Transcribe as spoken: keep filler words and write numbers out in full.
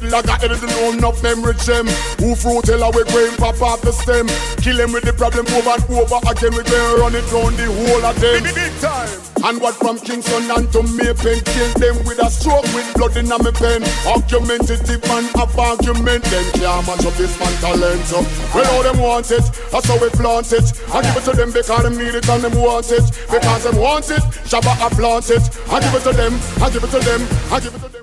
like a head, know enough memory gem. Who fruit tell we grain pop off the stem. Kill him with the problem over and over again. We can run it round the whole of them. Big time. And what from Kingston and to Maypen, kill them with a stroke with blood in a me pen. Argumentative and have argument, then can't match up this man talent. So, well, all them want it, that's how we flaunt it. I give it to them because them need it and them want it. Because them want it, Shabba I plant it. I give it to them, I give it to them, I give it to them.